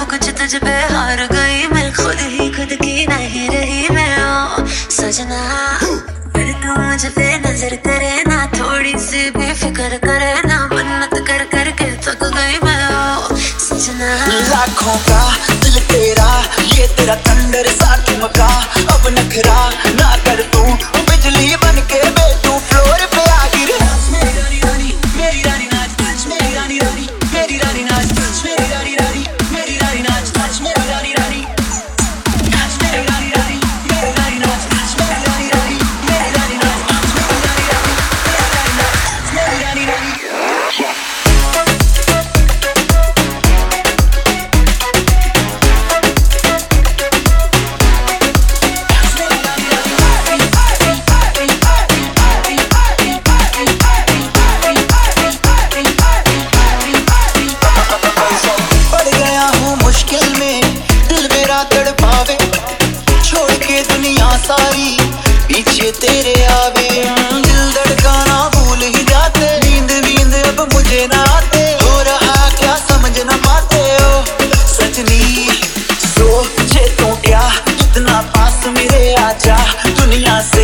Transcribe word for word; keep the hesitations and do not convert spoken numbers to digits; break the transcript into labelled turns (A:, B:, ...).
A: कुछ तुझ पे हार गई मैं, खुद ही खुद की नहीं रही मैं। ओ सजना फिर तू मुझ पे नजर करे ना, थोड़ी सी भी फिक्र करे ना, मन्नत कर कर के थक गई मैं। ओ सजना
B: लाखों का दिल तेरा, ये तेरा थंडर सा ठुमका, अब नखरा ना कर तू, बिजली बन के बे तू फ्लोर पे आ गिर। मेरी रानी रानी मेरी रानी नाच नाच, मेरी रानी रानी मेरी रानी नाच नाच, मेरी रानी रानी मेरी रानी नाच नाच, मेरी रानी रानी नाच, मेरी रानी रानी मेरी रानी नाच नाच, मेरी रानी रानी मेरी रानी नाच नाच, मेरी रानी रानी मेरी रानी रानी। मुश्किल में दिल मेरा तड़पावे, छोड़ के दुनिया सारी पीछे तेरे आवे। दिल धड़काना भूल ही जाते, नींद नींद अब मुझे ना आते, हो रहा क्या समझ ना पाते हो सजनी। सोचे तो क्या इतना पास मेरे आजा, दुनिया से